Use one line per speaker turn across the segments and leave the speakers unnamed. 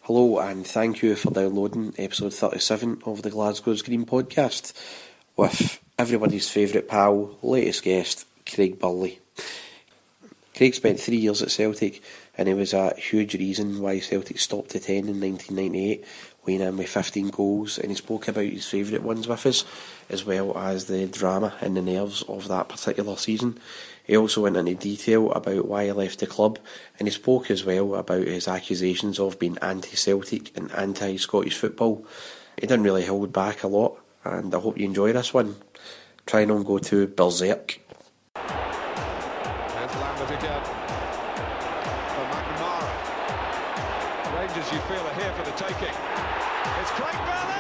Hello and thank you for downloading episode 37 of the Glasgow's Green podcast with everybody's favourite pal, latest guest, Craig Burley. Craig spent 3 years at Celtic and he was a huge reason why Celtic stopped to 10 in 1998, weighing in with 15 goals, and he spoke about his favourite ones with us, as well as the drama and the nerves of that particular season. He also went into detail about why he left the club, and he spoke as well about his accusations of being anti-Celtic and anti-Scottish football. He didn't really hold back a lot, and I hope you enjoy this one. Try not go too berserk.
There's Lambert again for McNamara. Rangers, you feel, are here for the taking. It's Craig Burley!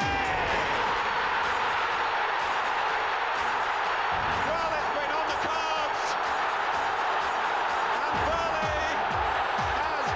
Well, it's been on the cards. And Burley has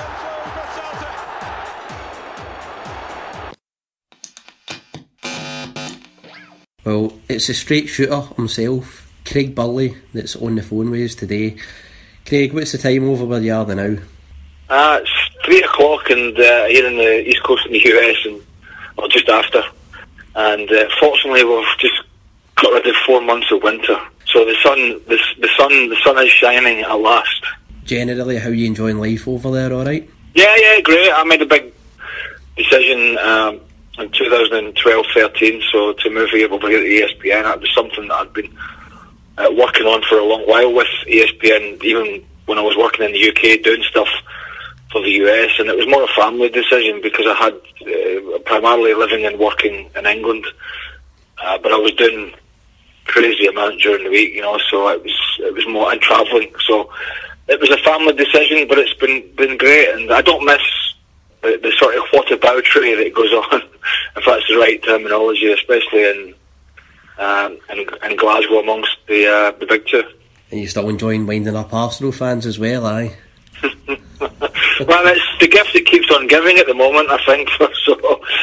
broken through for Celtic.
Well, it's a straight shooter himself, Craig Burley, that's on the phone with us today. Craig, what's the time over where you are now?
It's 3 o'clock and here in the east coast in the US, and or just after. And fortunately, we've just got rid of 4 months of winter, so the sun is shining at last.
Generally, how are you enjoying life over there? All right?
Yeah, great. I made a big decision in 2012-13, so to move over here to ESPN. That was something that I'd been working on for a long while with ESPN, even when I was working in the UK doing stuff for the US, and it was more a family decision because I had primarily living and working in England, but I was doing crazy amount during the week, so it was more, and travelling, so it was a family decision, but it's been great, and I don't miss the sort of whataboutery that goes on, if that's the right terminology, especially in Glasgow amongst the big two.
And you're still enjoying winding up Arsenal fans as well, aye?
Well, it's the gift that keeps on giving at the moment, I think. So,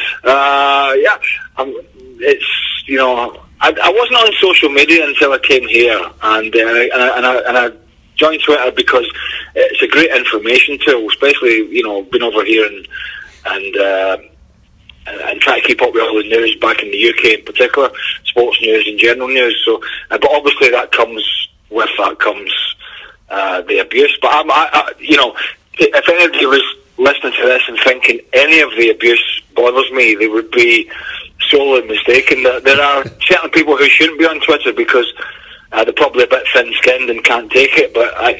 I wasn't on social media until I came here, and I joined Twitter because it's a great information tool, especially being over here and try to keep up with all the news back in the UK in particular, sports news and general news. So, but obviously the abuse. But if anybody was listening to this and thinking any of the abuse bothers me, they would be sorely mistaken. There are certain people who shouldn't be on Twitter because they're probably a bit thin-skinned and can't take it. But I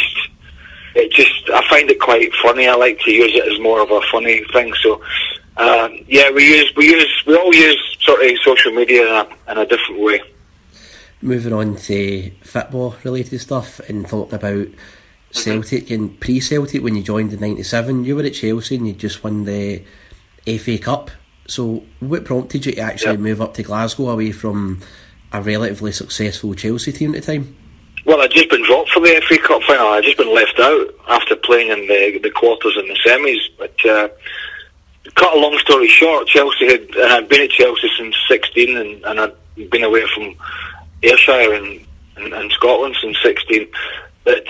find it quite funny. I like to use it as more of a funny thing. So. We all use sort of social media in a different way.
Moving on to football related stuff and talking about Celtic and pre-Celtic, when you joined in '97, you were at Chelsea and you just won the FA Cup. So what prompted you to actually move up to Glasgow away from a relatively successful Chelsea team at the time?
Well, I'd just been dropped for the FA Cup final. I'd just been left out after playing in the quarters and the semis, but cut a long story short, I'd been at Chelsea since 16, and I'd been away from Ayrshire and Scotland since 16. But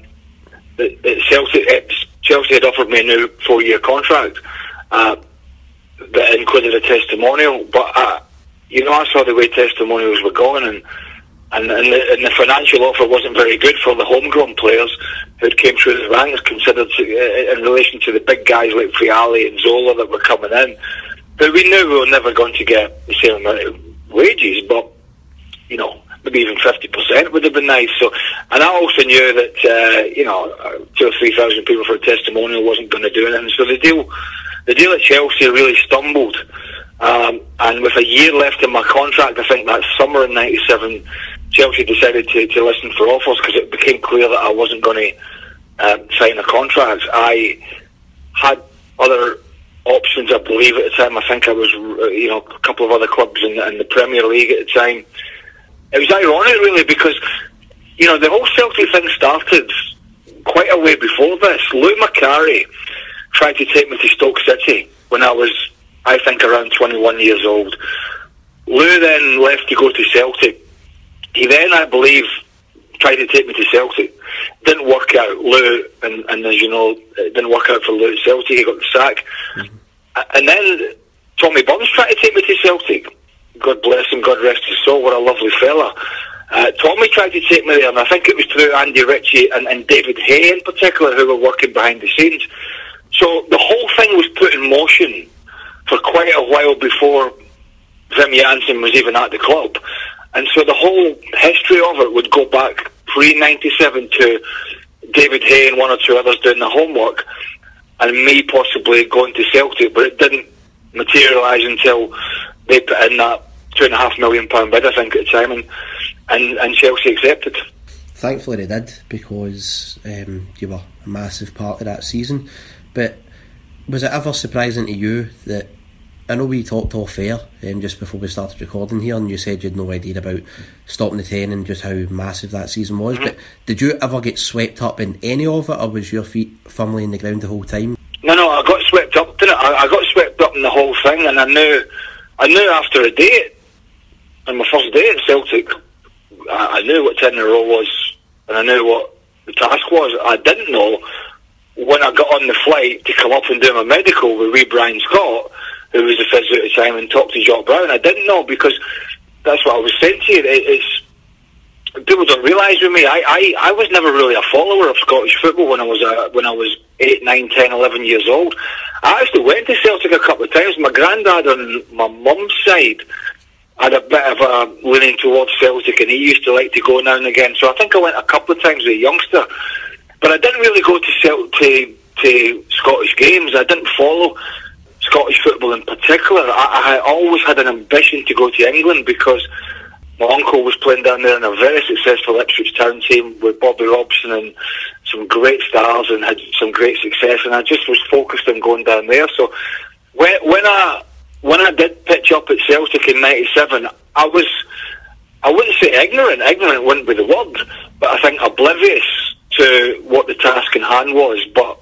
Chelsea had offered me a new 4-year contract that included a testimonial. But I saw the way testimonials were going, and the financial offer wasn't very good for the homegrown players who came through the ranks, considered in relation to the big guys like Friali and Zola that were coming in. But we knew we were never going to get the same amount of wages, but maybe even 50% would have been nice. So, and I also knew that 2,000 or 3,000 people for a testimonial wasn't going to do anything. So the deal at Chelsea really stumbled. And with a year left in my contract, I think that summer in '97, Chelsea decided to listen for offers because it became clear that I wasn't going to sign a contract. I had other options, I believe, at the time. I think I was, a couple of other clubs in the Premier League at the time. It was ironic, really, because, the whole Celtic thing started quite a way before this. Lou Macari tried to take me to Stoke City when I was, I think, around 21 years old. Lou then left to go to Celtic. He then, I believe, tried to take me to Celtic. Didn't work out. Lou, and as you know, it didn't work out for Lou at Celtic. He got the sack. And then Tommy Burns tried to take me to Celtic. God bless him, God rest his soul, what a lovely fella. Tommy tried to take me there, and I think it was through Andy Ritchie and David Hay in particular, who were working behind the scenes. So the whole thing was put in motion for quite a while before Wim Jansen was even at the club. And so the whole history of it would go back pre-97 to David Hay and one or two others doing the homework, and me possibly going to Celtic, but it didn't materialise until they put in that £2.5 million bid, I think, at the time, and Chelsea accepted.
Thankfully they did, because you were a massive part of that season. But was it ever surprising to you that, I know we talked off air just before we started recording here, and you said you had no idea about stopping the 10 and just how massive that season was, but did you ever get swept up in any of it, or was your feet firmly in the ground the whole time?
No, I got swept up in it. I got swept up in the whole thing, and I knew after a day, on my first day at Celtic, I knew what 10 in a row was, and I knew what the task was. I didn't know when I got on the flight to come up and do my medical with wee Brian Scott, who was the physio at the time, and talk to Jock Brown. I didn't know, because that's what I was saying to you. It's people don't realise with me, I was never really a follower of Scottish football when I was 8, 9, 10, 11 years old. I actually went to Celtic a couple of times. My granddad on my mum's side had a bit of a leaning towards Celtic, and he used to like to go now and again. So I think I went a couple of times as a youngster, but I didn't really go to Scottish games. I didn't follow Scottish football in particular. I always had an ambition to go to England, because my uncle was playing down there in a very successful Ipswich Town team with Bobby Robson and some great stars, and had some great success, and I just was focused on going down there. So when I did pitch up at Celtic in '97, I wouldn't say ignorant wouldn't be the word, but I think oblivious to what the task in hand was, but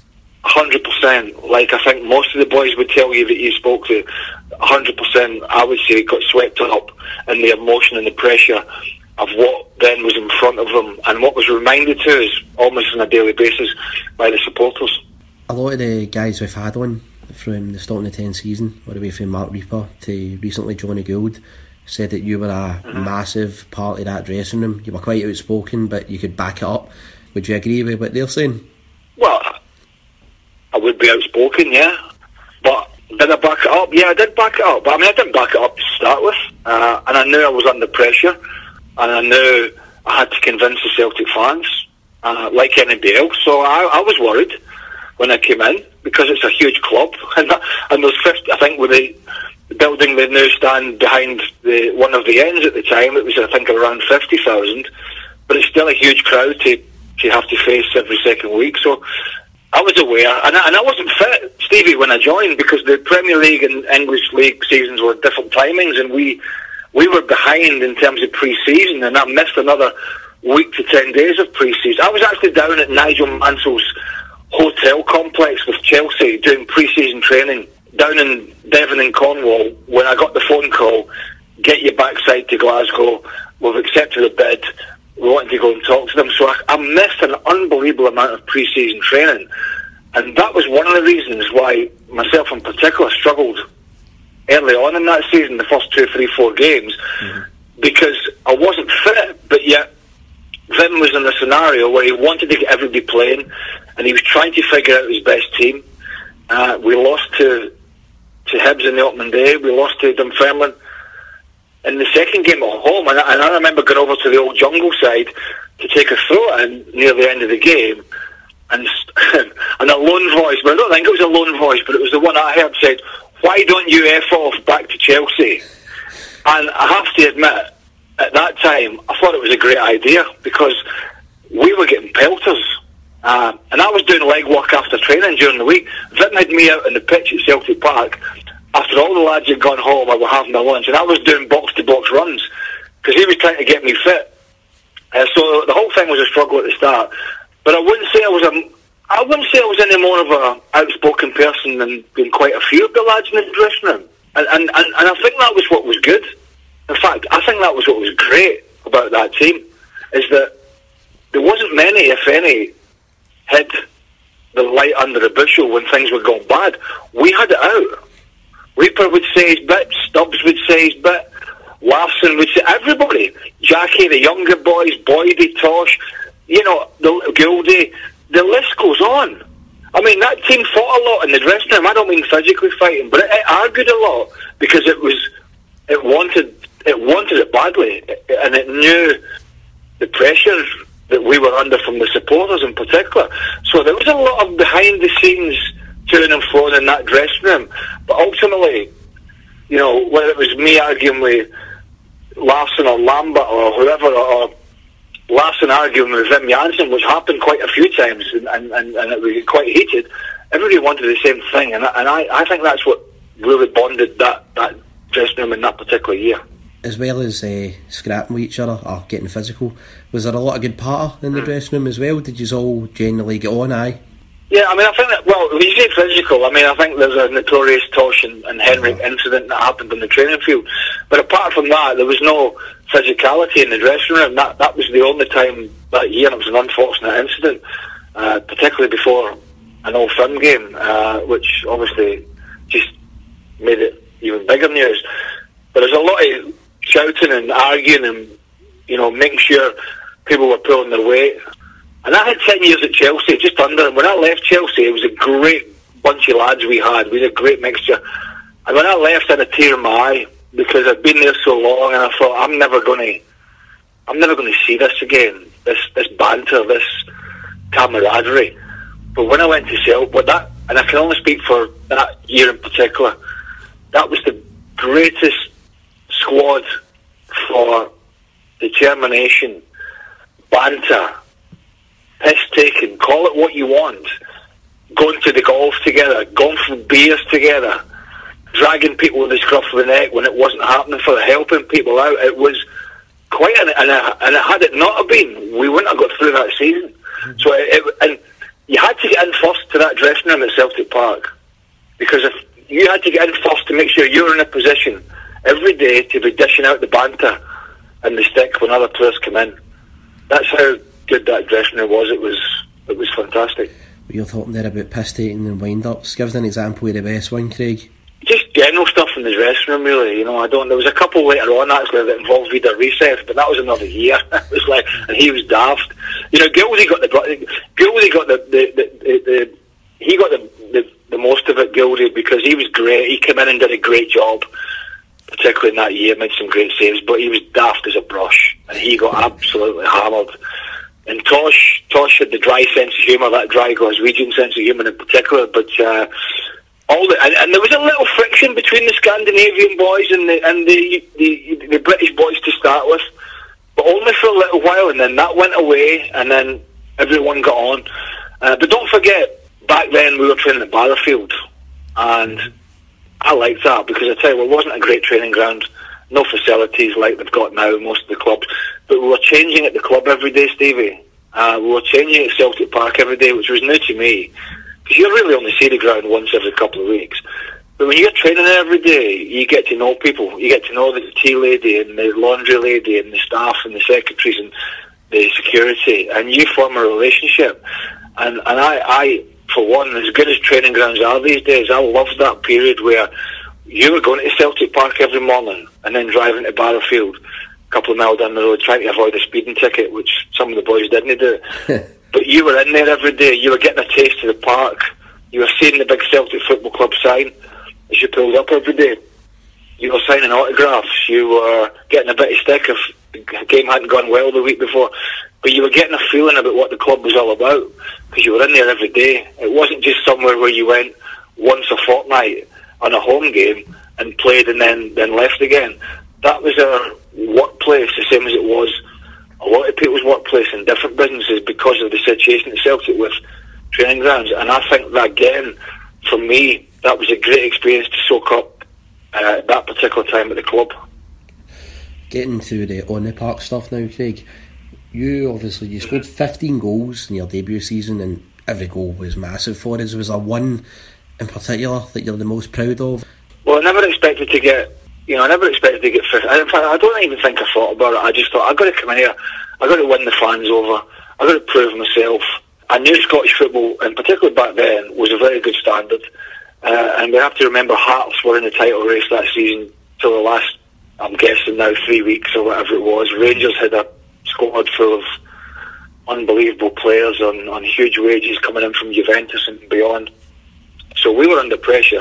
100%, like I think most of the boys would tell you that you spoke to, 100%, I would say, got swept up in the emotion and the pressure of what then was in front of them, and what was reminded to us almost on a daily basis by the supporters.
A lot of the guys we've had on from the start of the 10 season, all the way from Mark Reaper to recently Johnny Gould, said that you were a massive part of that dressing room. You were quite outspoken, but you could back it up. Would you agree with what they're saying?
Well, I would be outspoken, yeah. But did I back it up? Yeah, I did back it up. But I mean, I didn't back it up to start with. And I knew I was under pressure. And I knew I had to convince the Celtic fans, like anybody else. So I was worried when I came in, because it's a huge club. And there's 50, I think, with the building the new stand behind one of the ends at the time, it was, I think, around 50,000. But it's still a huge crowd to have to face every second week. So I was aware, and I wasn't fit, Stevie, when I joined, because the Premier League and English League seasons were different timings, and we were behind in terms of pre-season, and I missed another week to 10 days of pre-season. I was actually down at Nigel Mansell's hotel complex with Chelsea doing pre-season training down in Devon and Cornwall when I got the phone call, get your backside to Glasgow, we've accepted a bid, we wanted to go and talk to them. So I missed an unbelievable amount of pre-season training, and that was one of the reasons why myself in particular struggled early on in that season, the first 2, 3, 4 games, because I wasn't fit, but yet Vim was in a scenario where he wanted to get everybody playing, and he was trying to figure out his best team. We lost to Hibs in the opening day, we lost to Dunfermline in the second game at home, and I remember going over to the old jungle side to take a throw-in near the end of the game, and a lone voice, but I don't think it was a lone voice, but it was the one I heard, said, "Why don't you F off back to Chelsea?" And I have to admit, at that time, I thought it was a great idea, because we were getting pelters, and I was doing leg work after training during the week. Vim had me out on the pitch at Celtic Park. After all the lads had gone home, I was having their lunch, and I was doing box-to-box runs, because he was trying to get me fit. So the whole thing was a struggle at the start. But I wouldn't say I was any more of a outspoken person than quite a few of the lads in the dressing room. And I think that was what was good. In fact, I think that was what was great about that team. is that there wasn't many, if any, hid the light under the bushel when things were going bad. We had it out. Reaper would say his bit, Stubbs would say his bit, Larsson would say, everybody, Jackie, the younger boys, Boydie, Tosh, Gildy, the list goes on. I mean, that team fought a lot in the dressing room. I don't mean physically fighting, but it argued a lot because it wanted it badly, and it knew the pressure that we were under from the supporters in particular. So there was a lot of behind the scenes to and fro in that dressing room. But ultimately, whether it was me arguing with Larsson or Lambert or whoever, or Larsson arguing with Wim Jansen, which happened quite a few times, and it was quite heated, everybody wanted the same thing, and I think that's what really bonded that dressing room in that particular year.
As well as scrapping with each other or getting physical, was there a lot of good patter in the dressing room as well? Did you all generally get on? Aye.
Yeah, I mean, I think that, well, when you say physical, I mean, I think there's a notorious Tosh and Henrik incident that happened on the training field. But apart from that, there was no physicality in the dressing room. That was the only time that year, and it was an unfortunate incident, particularly before an Old Firm game, which obviously just made it even bigger news. But there's a lot of shouting and arguing and, making sure people were pulling their weight. And I had 10 years at Chelsea, just under. And when I left Chelsea, it was a great bunch of lads we had. We had a great mixture. And when I left, I had a tear in my eye because I'd been there so long, and I thought, I'm never going to see this again. This banter, this camaraderie. But when I went to Celtic, and I can only speak for that year in particular, that was the greatest squad for determination, banter, piss-taking, call it what you want, going to the golf together, going for beers together, dragging people with the scruff of the neck when it wasn't happening for helping people out. It was quite and had it not have been, we wouldn't have got through that season. So and you had to get in first to that dressing room at Celtic Park, because if you had to get in first to make sure you were in a position every day to be dishing out the banter and the stick when other players come in. That's how good that dressing room was. It was fantastic.
You're talking there about piss-taking and wind-ups. Give us an example of the best one, Craig.
Just general stuff in the dressing room, really. There was a couple later on actually that involved Vida Recep, but that was another year. It was like, and he was daft. Gildy got the most of it, Gildy, because he was great. He came in and did a great job, particularly in that year, made some great saves, but he was daft as a brush, and he got absolutely hammered. And Tosh had the dry sense of humour, that dry Glaswegian sense of humour in particular, but and there was a little friction between the Scandinavian boys and the British boys to start with, but only for a little while, and then that went away, and then everyone got on. But don't forget, back then we were training at Barrowfield, and I liked that because I tell you, it wasn't a great training ground, no facilities like they've got now in most of the clubs, but we were changing at the club every day, Stevie. We were changing at Celtic Park every day, which was new to me, because you really only see the ground once every couple of weeks. But when you're training there every day, you get to know people. You get to know the tea lady and the laundry lady and the staff and the secretaries and the security, and you form a relationship. And I, for one, as good as training grounds are these days, I loved that period where you were going to Celtic Park every morning and then driving to Barrowfield, a couple of miles down the road, trying to avoid a speeding ticket, which some of the boys didn't do. But you were in there every day. You were getting a taste of the park. You were seeing the big Celtic Football Club sign as you pulled up every day. You were signing autographs. You were getting a bit of stick if the game hadn't gone well the week before. But you were getting a feeling about what the club was all about, because you were in there every day. It wasn't just somewhere where you went once a fortnight on a home game and played and then left again. That was our workplace, the same as it was a lot of people's workplace in different businesses, because of the situation at Celtic with training grounds. And I think that, again, for me, that was a great experience to soak up that particular time at the club.
Getting to the on-the-park stuff now, Craig, you scored 15 goals in your debut season, and every goal was massive for us. Was there one in particular that you're the most proud of?
Well, I never expected to get I never expected to get fifth. In fact, I don't even think I thought about it. I just thought, I've got to come in here, I've got to win the fans over, I've got to prove myself. I knew Scottish football, and particularly back then, was a very good standard. And we have to remember Hearts were in the title race that season till the last, I'm guessing now, 3 weeks or whatever it was. Rangers had a squad full of unbelievable players on huge wages coming in from Juventus and beyond. So we were under pressure.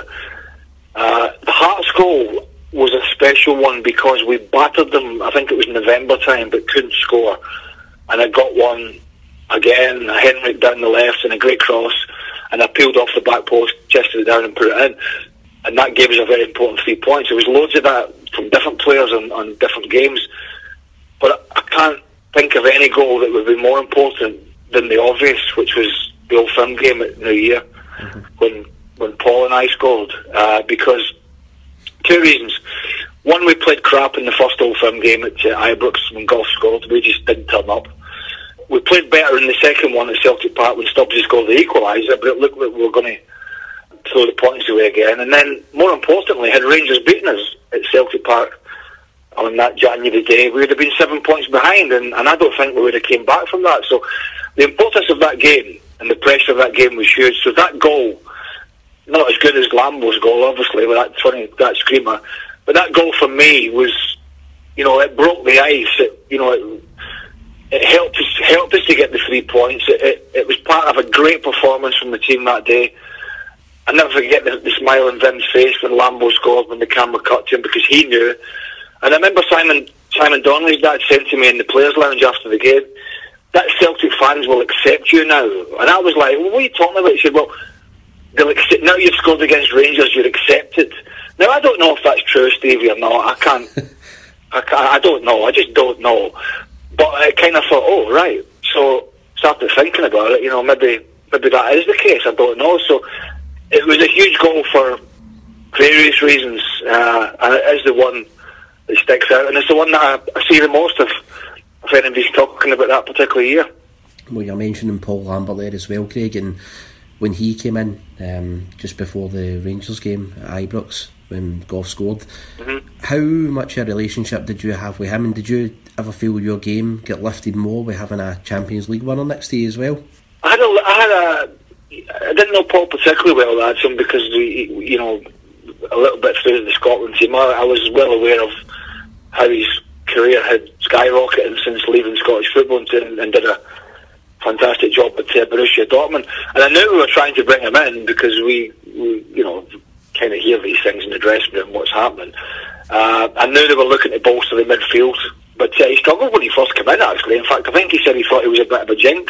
The Hearts goal was a special one because we battered them, I think it was November time, but couldn't score. And I got one again, a Henrik down the left and a great cross, and I peeled off the back post, chested it down and put it in. And that gave us a very important 3 points. There was loads of that from different players on different games. But I can't think of any goal that would be more important than the obvious, which was the Old Firm game at New Year, when Paul and I scored. Because two reasons. One, we played crap in the first Old Firm game at Ibrox when Gough scored. We just didn't turn up. We played better in the second one at Celtic Park when Stubbs scored the equaliser, but it looked like we were going to throw the points away again. And then, more importantly, had Rangers beaten us at Celtic Park on that January day, we would have been 7 points behind, and I don't think we would have came back from that. So the importance of that game and the pressure of that game was huge. So that goal, not as good as Lambo's goal, obviously, with that screamer, but that goal for me was, it broke the ice. It helped us to get the 3 points. It was part of a great performance from the team that day. I'll never forget the smile on Vim's face when Lambo scored, when the camera cut to him, because he knew. And I remember Simon Donnelly's dad said to me in the players' lounge after the game, that Celtic fans will accept you now. And I was like, well, what are you talking about? He said, well, they'll accept, now you've scored against Rangers, you're accepted. Now, I don't know if that's true, Stevie, or not. I don't know. I just don't know. But I kind of thought, oh, right. So started thinking about it, maybe that is the case. I don't know. So it was a huge goal for various reasons. And it is the one that sticks out. And it's the one that I see the most of if anybody's talking about that particular year.
Well, you're mentioning Paul Lambert there as well, Craig. And when he came in, just before the Rangers game at Ibrox, when Gough scored, how much a relationship did you have with him? And did you ever feel your game get lifted more with having a Champions League winner next to you as well?
I didn't know Paul particularly well, Adson, because a little bit through the Scotland team, I was well aware of how his career had skyrocketed since leaving Scottish football and did a fantastic job at Borussia Dortmund. And I knew we were trying to bring him in because we kind of hear these things in the dressing room, what's happening. I knew they were looking to bolster the midfield, but he struggled when he first came in, actually. In fact, I think he said he thought he was a bit of a jinx.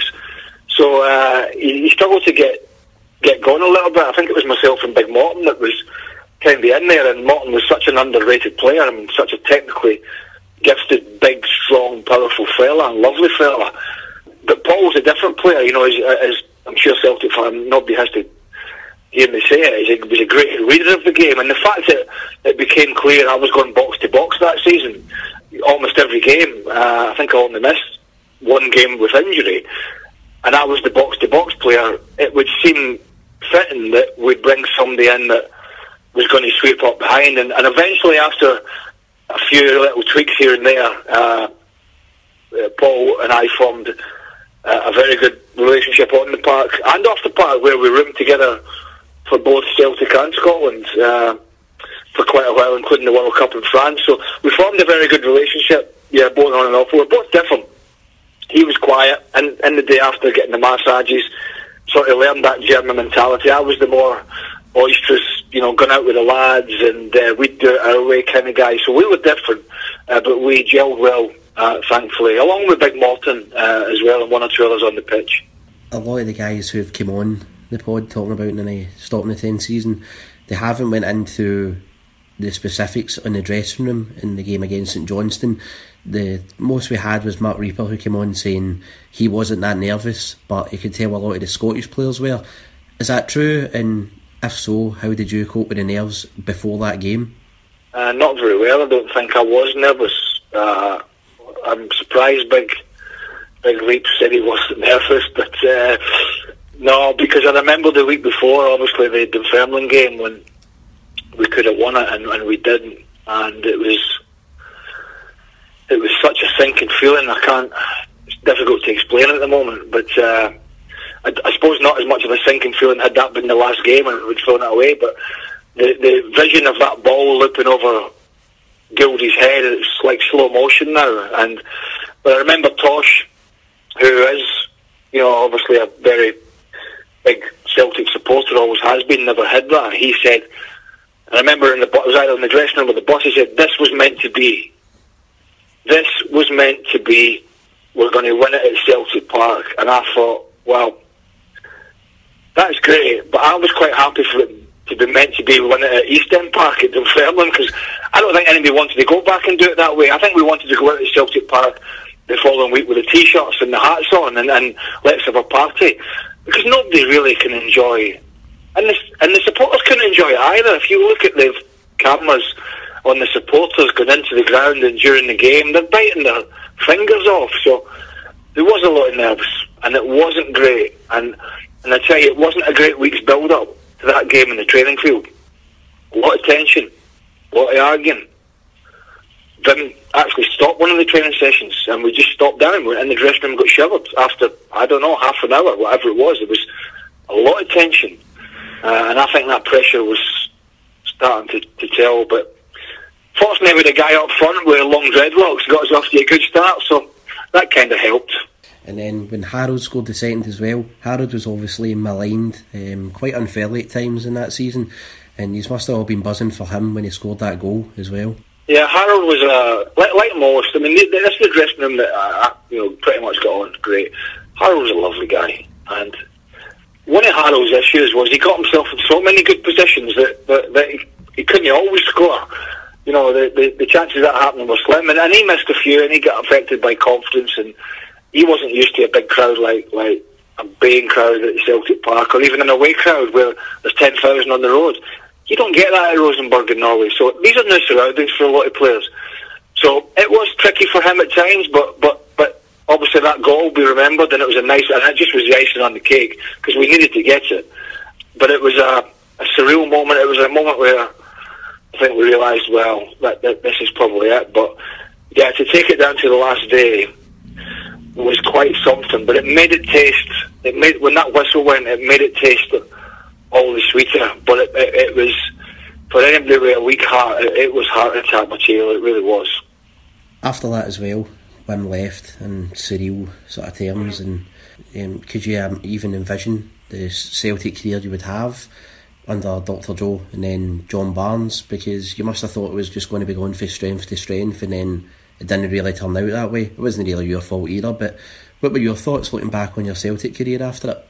So he struggled to get going a little bit. I think it was myself and Big Morton that was kind of in there, and Morton was such an underrated player. I mean, such a technically gifted, big, strong, powerful fella, and lovely fella. But Paul's a different player, as I'm sure Celtic fan, nobody has to hear me say it. He was a great reader of the game, and the fact that it became clear I was going box to box that season, almost every game. I think I only missed one game with injury, and I was the box to box player. It would seem fitting that we'd bring somebody in that was going to sweep up behind, and eventually, after a few little tweaks here and there, Paul and I formed a very good relationship on the park and off the park, where we roomed together for both Celtic and Scotland for quite a while, including the World Cup in France. So we formed a very good relationship, both on and off. We were both different. He was quiet, and in the day after getting the massages, sort of learned that German mentality. I was the more boisterous, going out with the lads, and we'd do it our way kind of guy. So we were different, but we gelled well, thankfully, along with Big Morton as well, and one or two others on the pitch.
A lot of the guys who've come on the pod talking about in the Stopping the 10 season, they haven't went into the specifics in the dressing room in the game against St Johnstone. The most we had was Mark Reaper, who came on saying he wasn't that nervous, but he could tell a lot of the Scottish players were. Is that true? And if so, how did you cope with the nerves before that game?
Not very well. I don't think I was nervous. I'm surprised Big Leap said he wasn't nervous, but no, because I remember the week before, obviously, the Dunfermline game when we could have won it, and we didn't. and it was such a sinking feeling. It's difficult to explain at the moment, but I suppose not as much of a sinking feeling had that been the last game and we'd thrown it away, but the vision of that ball looping over Gildy's head, it's like slow motion now. But I remember Tosh, who is, obviously a very big Celtic supporter, always has been, never had that. He said, I remember it was either in the dressing room or the bus, he said, this was meant to be. This was meant to be. We're going to win it at Celtic Park. And I thought, well, that's great, but I was quite happy for it to be meant to be win it at East End Park at Dunfermline, because I don't think anybody wanted to go back and do it that way. I think we wanted to go out at Celtic Park the following week with the T-shirts and the hats on and let's have a party, because nobody really can enjoy, and the supporters couldn't enjoy it either. If you look at the cameras on the supporters going into the ground and during the game, they're biting their fingers off. So there was a lot of nerves, and it wasn't great. And I tell you, it wasn't a great week's build-up to that game in the training field. A lot of tension, a lot of arguing. Vim actually stopped one of the training sessions, and we just stopped down. We went in the dressing room and got shivered after, I don't know, half an hour, whatever it was. It was a lot of tension, and I think that pressure was starting to tell. But fortunately, with a guy up front with long dreadlocks, got us off to a good start, so that kind of helped.
And then when Harold scored the second as well, Harold was obviously maligned quite unfairly at times in that season, and you must have all been buzzing for him when he scored that goal as well.
Yeah, Harold was like most. I mean, this is the dressing room that I pretty much got on great. Harold was a lovely guy, and one of Harold's issues was he got himself in so many good positions that he couldn't always score. The chances of that happening were slim, and he missed a few, and he got affected by confidence, and he wasn't used to a big crowd like a baying crowd at Celtic Park, or even an away crowd where there's 10,000 on the road. You don't get that at Rosenborg in Norway, so these are new surroundings for a lot of players. So it was tricky for him at times, but obviously that goal will be remembered, and it was and it just was the icing on the cake, because we needed to get it. But it was a surreal moment. It was a moment where I think we realised, well, that this is probably it. But yeah, to take it down to the last day was quite something, but it made it taste. When that whistle went, it made it taste all the sweeter. But it was, for anybody with a weak heart, it was heart attack material. It really was.
After that as well, Wim left in surreal sort of terms, and could you even envision the Celtic career you would have under Dr. Joe and then John Barnes? Because you must have thought it was just going to be going from strength to strength, and then it didn't really turn out that way. It wasn't really your fault either, but what were your thoughts looking back on your Celtic career after it?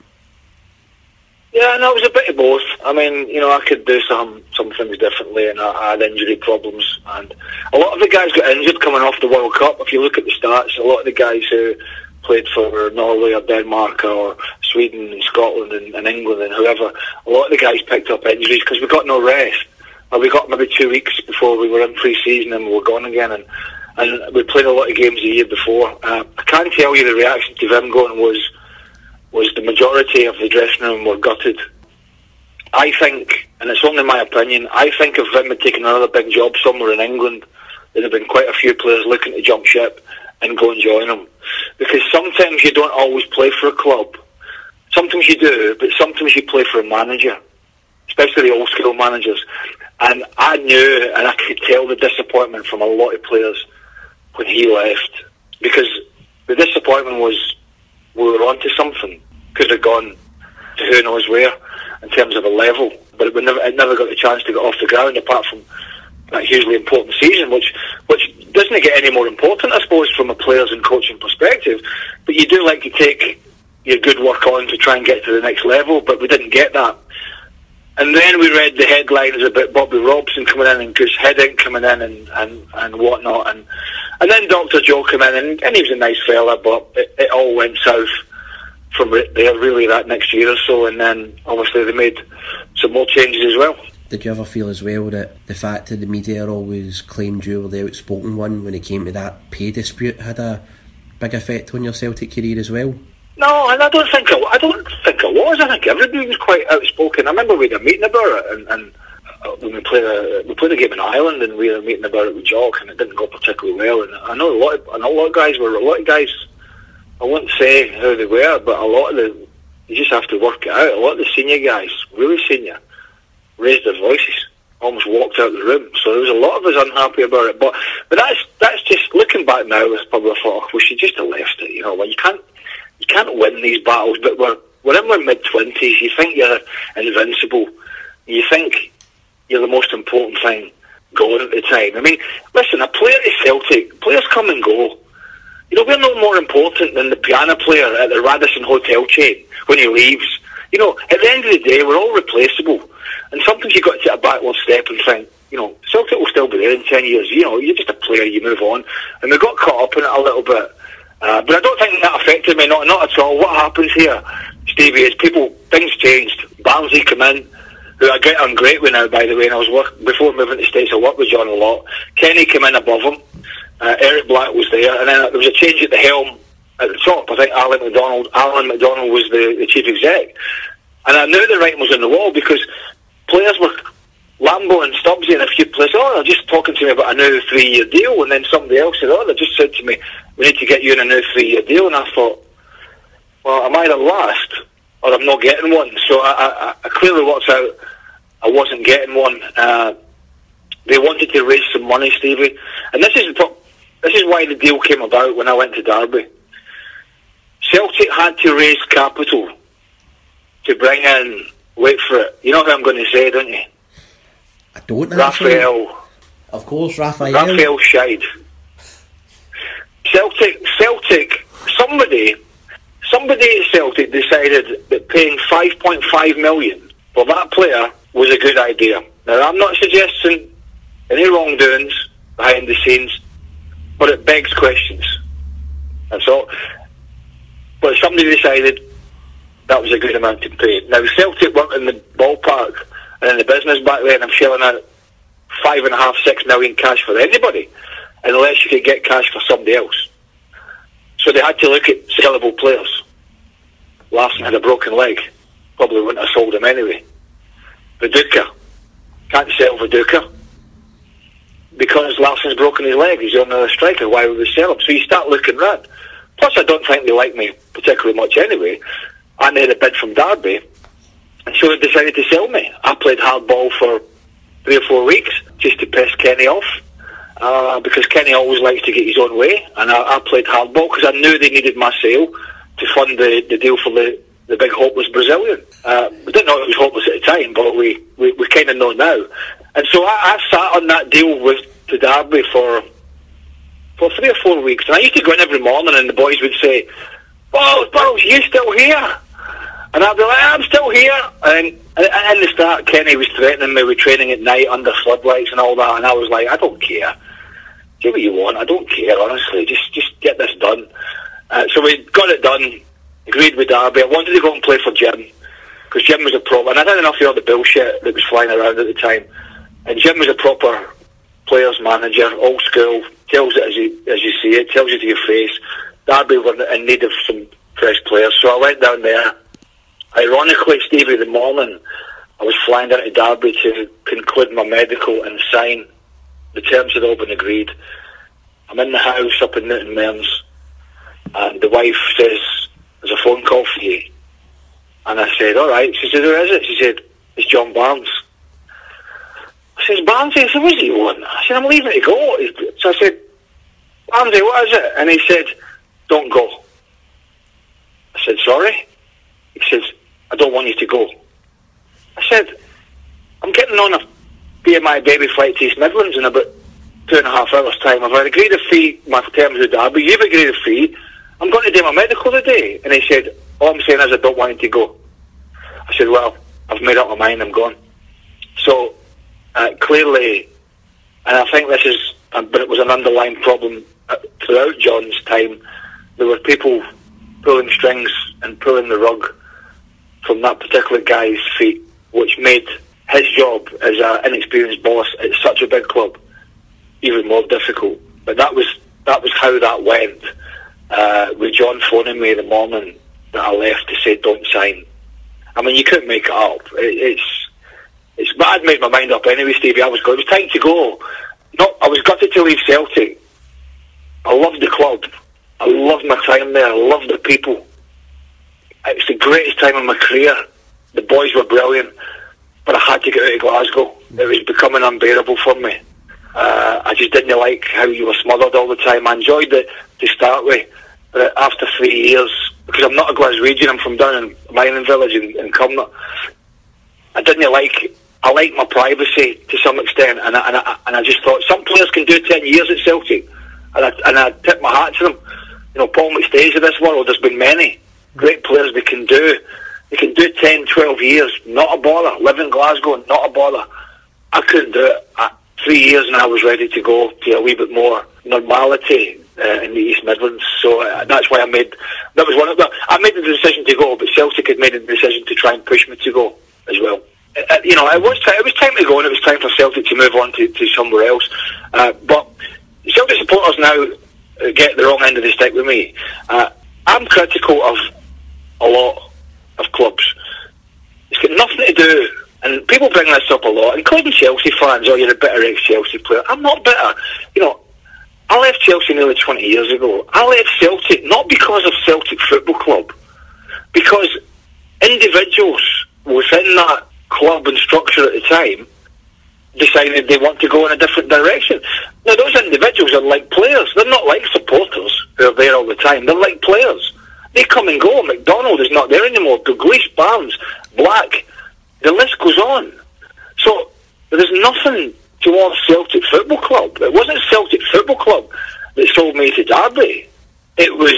Yeah, no, it was a bit of both. I mean, I could do some things differently, and I had injury problems, and a lot of the guys got injured coming off the World Cup. If you look at the stats, a lot of the guys who played for Norway or Denmark or Sweden and Scotland and England and whoever, a lot of the guys picked up injuries because we got no rest. We got maybe 2 weeks before we were in pre-season, and we were gone again, and we played a lot of games the year before. I can't tell you the reaction to Vim going was the majority of the dressing room were gutted. I think, and it's only my opinion, I think if Vim had taken another big job somewhere in England, there'd have been quite a few players looking to jump ship and go and join him. Because sometimes you don't always play for a club. Sometimes you do, but sometimes you play for a manager, especially the old school managers. And I knew, and I could tell the disappointment from a lot of players when he left, because the disappointment was we were onto something. Could have gone to who knows where in terms of a level, but it never got the chance to get off the ground, apart from that hugely important season, which doesn't get any more important, I suppose, from a players and coaching perspective. But you do like to take your good work on to try and get to the next level, but we didn't get that. And then we read the headlines about Bobby Robson coming in and Gus Hiddink coming in and whatnot, and then Dr. Joe came in, and he was a nice fella, but it all went south from there really that next year or so, and then obviously they made some more changes as well.
Did you ever feel as well that the fact that the media always claimed you were the outspoken one when it came to that pay dispute had a big effect on your Celtic career as well?
No, and I don't think it was. I think everybody was quite outspoken. I remember we had a meeting about it, and when we played a game in Ireland, and we were meeting about it with Jock, and it didn't go particularly well. And I know a lot of guys, I won't say how they were, but a lot of them, you just have to work it out. A lot of the senior guys, really senior, raised their voices, almost walked out of the room. So there was a lot of us unhappy about it. But that's just, looking back now, I probably thought, we should just have left it. You know, you can't win these battles, but we're in our mid-20s. You think you're invincible. You think you're the most important thing going at the time. I mean, listen, a player at Celtic, players come and go. You know, we're no more important than the piano player at the Radisson hotel chain when he leaves. You know, at the end of the day, we're all replaceable. And sometimes you've got to take a backward step and think, you know, Celtic will still be there in 10 years. You know, you're just a player, you move on. And we got caught up in it a little bit. But I don't think that affected me, not at all. What happens here, Stevie, is things changed. Barnsley come in, who I'm great with now, by the way, and before moving to the States, I worked with John a lot. Kenny came in above him. Eric Black was there, and then there was a change at the helm at the top. I think Alan McDonald was the chief exec. And I knew the writing was on the wall, because players were, Lambo and Stubbsy and a few players, they're just talking to me about a new 3-year deal, and then somebody else said, they just said to me, we need to get you in a new 3-year deal. And I thought, well, I'm either last or I'm not getting one. So I clearly worked out I wasn't getting one. They wanted to raise some money, Stevie, and this is why the deal came about when I went to Derby. Celtic had to raise capital to bring in, wait for it, you know who I'm going to say, don't you?
I don't know.
Raphael.
Of course, Raphael
Scheid. Celtic, somebody at Celtic decided that paying 5.5 million for that player was a good idea. Now, I'm not suggesting any wrongdoings behind the scenes, but it begs questions. That's all. But somebody decided that was a good amount to pay. Now, Celtic weren't in the ballpark and in the business back then of shelling out 5.5, 6 million cash for anybody, unless you could get cash for somebody else. So they had to look at sellable players. Larsson had a broken leg. Probably wouldn't have sold him anyway. Viduka. Can't sell Viduka, because Larsson's broken his leg. He's on another striker. Why would we sell him? So you start looking round. Plus, I don't think they like me particularly much anyway. And they had a bid from Derby, and so they decided to sell me. I played hardball for 3 or 4 weeks just to piss Kenny off, because Kenny always likes to get his own way, and I played hardball because I knew they needed my sale to fund the deal for the big hopeless Brazilian. We didn't know it was hopeless at the time, but we kind of know now. And so I sat on that deal to Derby for 3 or 4 weeks, and I used to go in every morning, and the boys would say, Burrows, you still here? And I'd be like, I'm still here. And in the start, Kenny was threatening me with training at night under floodlights and all that, and I was like, I don't care. Do what you want, I don't care, honestly. Just get this done. So we got it done, agreed with Derby. I wanted to go and play for Jim, because Jim was a proper, and I didn't enough of all the bullshit that was flying around at the time. And Jim was a proper players manager, old school, tells it as you see it, tells you to your face. Derby were in need of some fresh players, so I went down there. Ironically, Stevie, the morning I was flying down to Derby to conclude my medical and sign the terms had all been agreed. I'm in the house up in Newton Mearns, and the wife says, there's a phone call for you. And I said, all right. She said, who is it? She said, it's John Barnes. I said, Barnesy? I said, what's he want? I said, I'm leaving to go. So I said, Barnesy, what is it? And he said, don't go. I said, sorry? He says, I don't want you to go. I said, I'm getting on a BMI baby flight to East Midlands in about 2.5 hours' time. I've agreed a fee, my terms with Derby. You've agreed a fee. I'm going to do my medical today. And he said, all I'm saying is I don't want you to go. I said, well, I've made up my mind, I'm gone. So, clearly, and I think this is, but it was an underlying problem throughout John's time, there were people pulling strings and pulling the rug from that particular guy's feet, which made his job as an inexperienced boss at such a big club even more difficult. But that was how that went. With John phoning me the morning that I left to say don't sign. I mean, you couldn't make it up. But I'd made my mind up anyway, Stevie. It was time to go. No, I was gutted to leave Celtic. I loved the club. I loved my time there. I loved the people. It was the greatest time of my career. The boys were brilliant, but I had to get out of Glasgow. It was becoming unbearable for me. I just didn't like how you were smothered all the time. I enjoyed it to start with, but after 3 years, because I'm not a Glaswegian, I'm from down in Mining Village in Cumnock. I like my privacy to some extent, and I just thought some players can do 10 years at Celtic, and I tip my hat to them. You know, Paul McStay's of this world. There's been many great players they can do 10, 12 years, not a bother. Live in Glasgow, not a bother. I couldn't do it. 3 years and I was ready to go to a wee bit more normality in the East Midlands. So that's why I made the decision to go, but Celtic had made the decision to try and push me to go as well. You know, it was time to go, and it was time for Celtic to move on to somewhere else. But Celtic supporters now get the wrong end of the stick with me. I'm critical of a lot of clubs. It's got nothing to do, and people bring this up a lot, including Chelsea fans. Oh, you're a bitter ex-Chelsea player. I'm not bitter. You know, I left Chelsea nearly 20 years ago. I left Celtic not because of Celtic Football Club, because individuals within that club and structure at the time decided they want to go in a different direction. Now, those individuals are like players. They're not like supporters who are there all the time. They're like players. They come and go. McDonald is not there anymore. Dalglish, Barnes, Black, the list goes on. So there's nothing towards Celtic Football Club. It wasn't Celtic Football Club that sold me to Derby. It was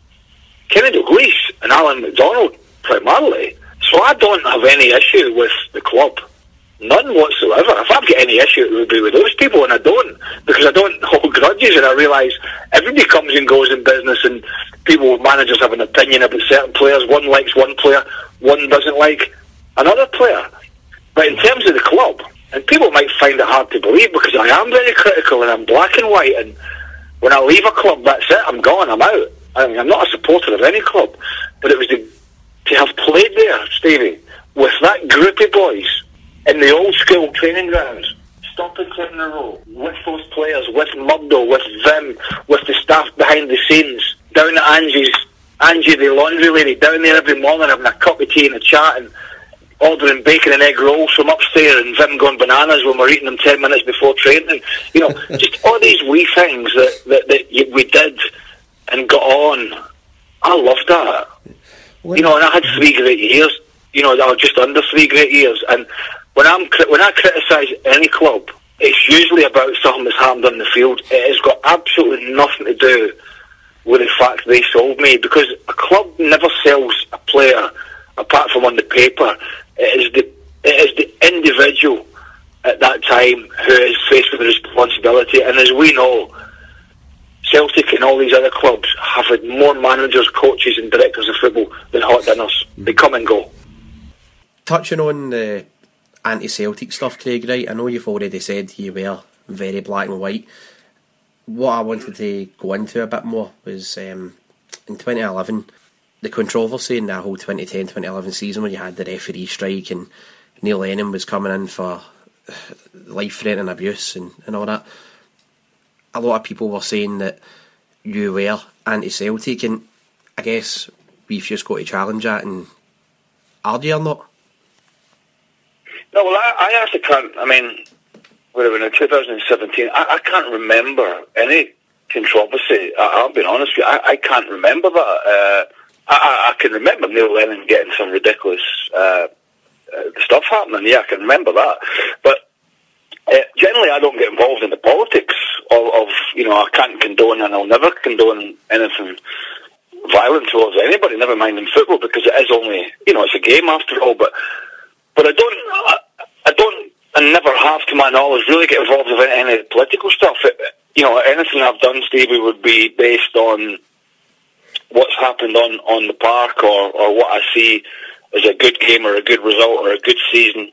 Kenny Dalglish and Alan McDonald primarily. So I don't have any issue with the club. None whatsoever. If I've got any issue, it would be with those people, and I don't, because I don't hold grudges, and I realise everybody comes and goes in business, and people, managers have an opinion about certain players. One likes one player, one doesn't like another player. But in terms of the club, and people might find it hard to believe, because I am very critical, and I'm black and white, and when I leave a club, that's it, I'm gone, I'm out. I mean, I'm not a supporter of any club, but it was to have played there, Stevie, with that group of boys in the old school training grounds, stopping in a row, with those players, with Murdo, with Vim, with the staff behind the scenes, down at Angie the laundry lady, down there every morning having a cup of tea and a chat and ordering bacon and egg rolls from upstairs, and Vim going bananas when we're eating them 10 minutes before training. You know, just all these wee things that we did and got on. I loved that. You know, and I had 3 great years. You know, I was just under 3 great years. And when I criticise any club, it's usually about something that's happened on the field. It has got absolutely nothing to do with the fact they sold me, because a club never sells a player apart from on the paper. It is the individual at that time who is faced with the responsibility. And as we know, Celtic and all these other clubs have had more managers, coaches and directors of football than hot dinners. They come and go.
Touching on the anti-Celtic stuff, Craig, right, I know you've already said you were very black and white. What I wanted to go into a bit more was in 2011, the controversy in that whole 2010-2011 season when you had the referee strike and Neil Lennon was coming in for life-threatening abuse and all that. A lot of people were saying that you were anti-Celtic, and I guess we've just got to challenge that. And are you or not?
No, well, I actually can't. I mean, whatever, in 2017, I can't remember any controversy. I'll be honest with you, I can't remember that. I can remember Neil Lennon getting some ridiculous stuff happening. Yeah, I can remember that. But generally, I don't get involved in the politics of you know, I can't condone, and I'll never condone anything violent towards anybody, never mind in football, because it is only, you know, it's a game after all. But I don't, and never have, to my knowledge, really get involved in any political stuff. You know, anything I've done, Stevie, would be based on what's happened on the park, or what I see as a good game or a good result or a good season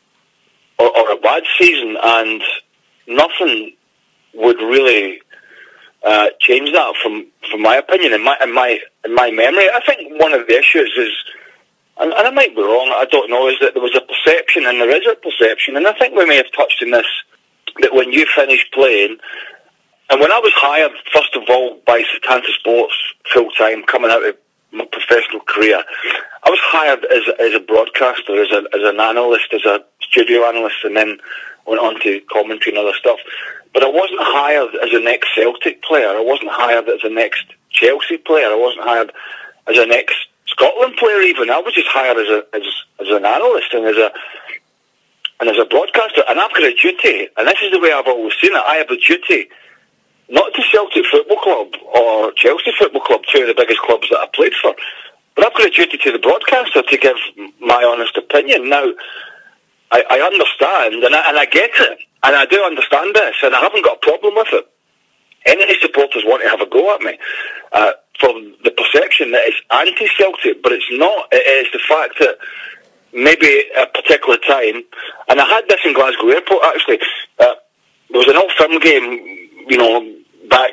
or a bad season, and nothing would really change that from my opinion, in my memory. I think one of the issues is and I might be wrong, I don't know, is that there was a perception, and there is a perception, and I think we may have touched on this, that when you finish playing, and when I was hired, first of all, by Setanta Sports full-time, coming out of my professional career, I was hired as a broadcaster, as an analyst, as a studio analyst, and then went on to commentary and other stuff. But I wasn't hired as an ex-Celtic player. I wasn't hired as an ex-Chelsea player. I wasn't hired as an ex-Scotland player even. I was just hired as an analyst and as a broadcaster. And I've got a duty, and this is the way I've always seen it. I have a duty, not to Celtic Football Club or Chelsea Football Club, two of the biggest clubs that I played for, but I've got a duty to the broadcaster to give my honest opinion. Now, I understand, and I get it, and I do understand this, and I haven't got a problem with it. Any supporters want to have a go at me for the perception that it's anti-Celtic, but it's not. It is the fact that maybe at a particular time, and I had this in Glasgow Airport actually, there was an Old Firm game, back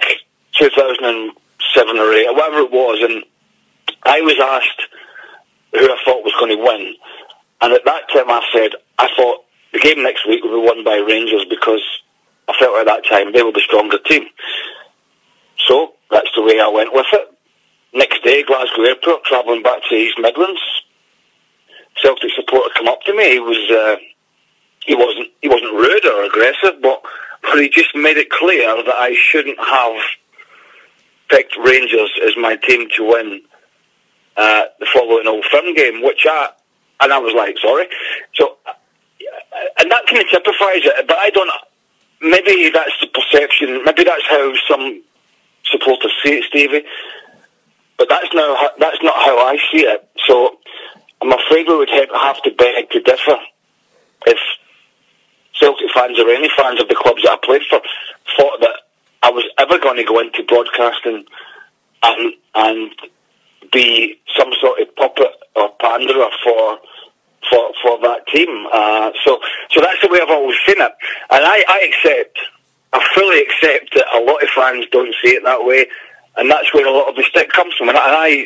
2007 or 8, or whatever it was, and I was asked who I thought was going to win. And at that time I said, I thought the game next week would be won by Rangers because I felt at that time they were the stronger team. So that's the way I went with it. Next day, Glasgow Airport, travelling back to East Midlands, Celtic supporter come up to me. He wasn't rude or aggressive, but he just made it clear that I shouldn't have picked Rangers as my team to win the following Old Firm game, and I was like, sorry. So, and that kind of typifies it, but I don't, maybe that's the perception, maybe that's how some supporters see it, Stevie, but that's not how I see it. So, I'm afraid we would have to beg to differ if Celtic fans or any fans of the clubs that I played for thought that I was ever going to go into broadcasting and be some sort of puppet or panderer for that team. So that's the way I've always seen it, and I fully accept that a lot of fans don't see it that way, and that's where a lot of the stick comes from. And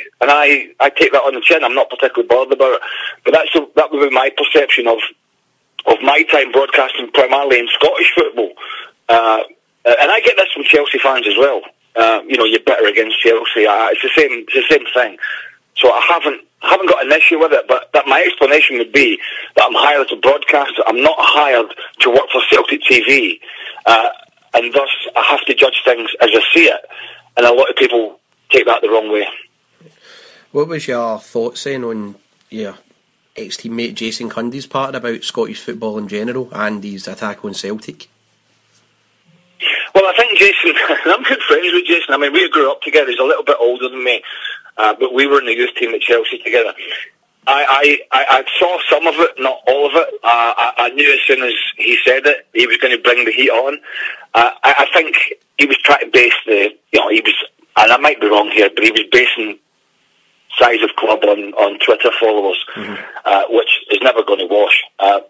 I take that on the chin. I'm not particularly bothered about it, but that would be my perception of my time broadcasting primarily in Scottish football. And I get this from Chelsea fans as well. You're bitter against Chelsea. It's the same thing. So I haven't got an issue with it, but that my explanation would be that I'm hired as a broadcaster. I'm not hired to work for Celtic TV, and thus I have to judge things as I see it. And a lot of people take that the wrong way.
What was your thoughts then on your ex-teammate Jason Cundy's part about Scottish football in general and his attack on Celtic?
Well, I think Jason, I'm good friends with Jason. I mean, we grew up together. He's a little bit older than me, but we were in the youth team at Chelsea together. I saw some of it, not all of it. I knew as soon as he said it, he was going to bring the heat on. I think he was trying to base and I might be wrong here, but he was basing size of club on Twitter followers, which is never going to wash.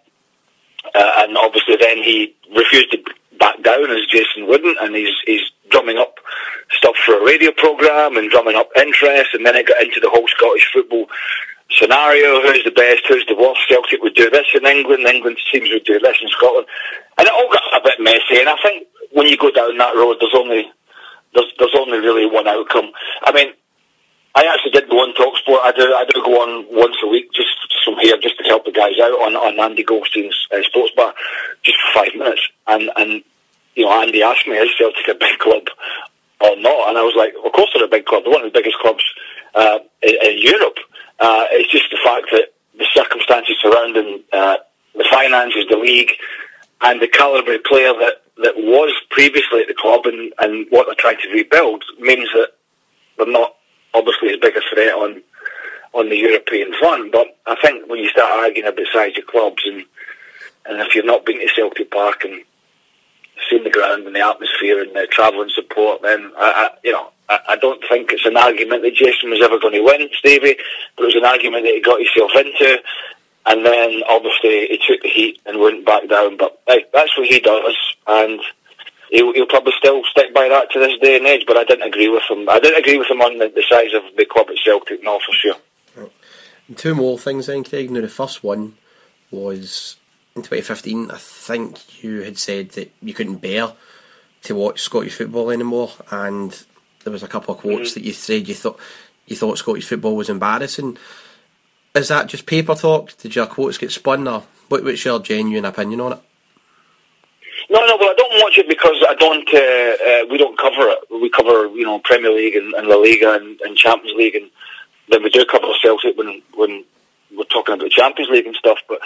And obviously then he refused to back down, as Jason wouldn't, and he's drumming up stuff for a radio programme and drumming up interest, and then it got into the whole Scottish football scenario, who's the best, who's the worst. Celtic would do this in England's teams would do this in Scotland, and it all got a bit messy. And I think when you go down that road, there's only really one outcome. I mean, I actually did go on TalkSport. I do go on once a week, just from here, just to help the guys out on Andy Goldstein's sports bar, just for 5 minutes. And Andy asked me, is Celtic a big club or not? And I was like, of course they're a big club. They're one of the biggest clubs in Europe. It's just the fact that the circumstances surrounding the finances, the league, and the calibre of player that was previously at the club and what they're trying to rebuild means that they're not obviously as big a threat on the European front. But I think when you start arguing about size of clubs and if you've not been to Celtic Park and seen the ground and the atmosphere and the travelling support, then I don't think it's an argument that Jason was ever going to win, Stevie, but it was an argument that he got himself into, and then obviously he took the heat and wouldn't back down. But hey, that's what he does, and he'll probably still stick by that to this day and age. But I didn't agree with him. I didn't agree with him on the size of the club at Celtic, no, for sure.
Two more things then, Craig. Now, the first one was in 2015. I think you had said that you couldn't bear to watch Scottish football anymore, and there was a couple of quotes that you said you thought Scottish football was embarrassing. Is that just paper talk? Did your quotes get spun, or what's your genuine opinion on it?
No, well, I don't watch it because I don't. We don't cover it. We cover, Premier League and La Liga and Champions League, and then we do cover Celtic when we're talking about Champions League and stuff. But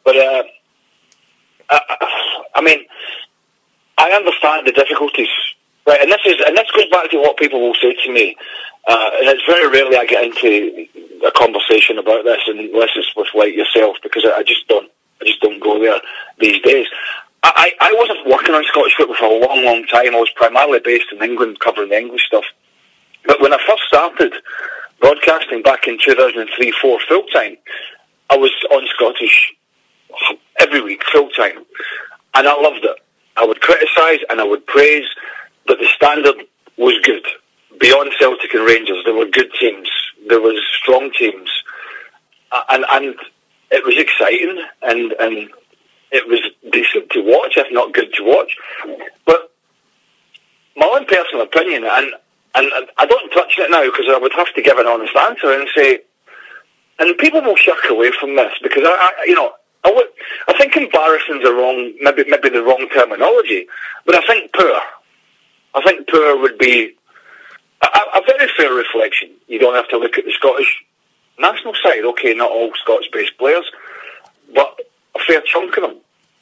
I mean, I understand the difficulties, right? And this goes back to what people will say to me, and it's very rarely I get into a conversation about this, unless it's with like yourself, because I just don't go there these days. I wasn't working on Scottish football for a long, long time. I was primarily based in England, covering the English stuff. But when I first started broadcasting back in 2003-04 full-time, I was on Scottish every week, full-time. And I loved it. I would criticise and I would praise, but the standard was good. Beyond Celtic and Rangers, there were good teams. There was strong teams. And it was exciting and it was decent to watch, if not good to watch. But my own personal opinion, and I don't touch it now because I would have to give an honest answer and say, and people will shirk away from this because I think embarrassing is maybe the wrong terminology, but I think poor. I think poor would be a very fair reflection. You don't have to look at the Scottish national side. Okay, not all Scots-based players, but a fair chunk of them.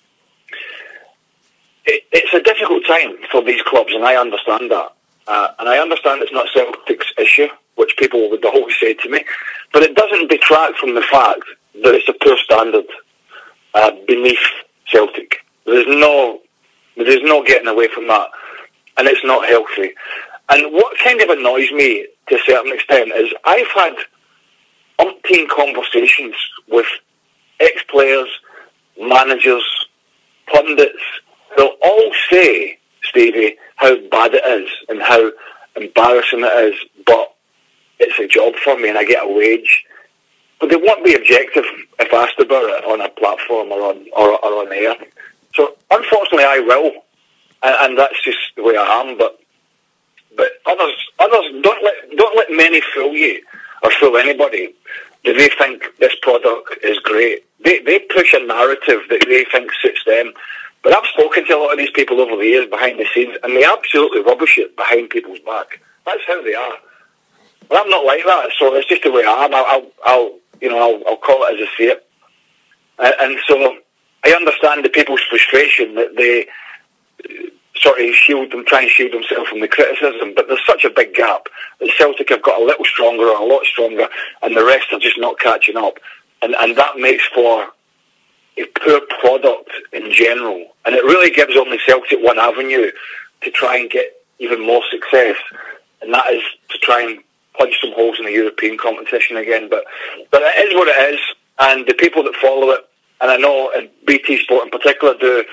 It's a difficult time for these clubs, and I understand that. And I understand it's not Celtic's issue, which people would always say to me, but it doesn't detract from the fact that it's a poor standard beneath Celtic. There's no getting away from that, and it's not healthy. And what kind of annoys me to a certain extent is I've had umpteen conversations with ex-players, managers, pundits. They'll all say, Stevie, how bad it is and how embarrassing it is, but it's a job for me and I get a wage. But they won't be objective if asked about it on a platform or on air. So unfortunately I will, and that's just the way I am. But others don't let many fool you or fool anybody. Do they think this product is great? They push a narrative that they think suits them. But I've spoken to a lot of these people over the years behind the scenes, and they absolutely rubbish it behind people's back. That's how they are. But I'm not like that, so it's just the way I am. I'll call it as I see it. And so I understand the people's frustration that they sort of try and shield themselves from the criticism, but there's such a big gap that Celtic have got a little stronger or a lot stronger, and the rest are just not catching up. And that makes for a poor product in general. And it really gives only Celtic one avenue to try and get even more success, and that is to try and punch some holes in the European competition again. But it is what it is, and the people that follow it, and I know BT Sport in particular do,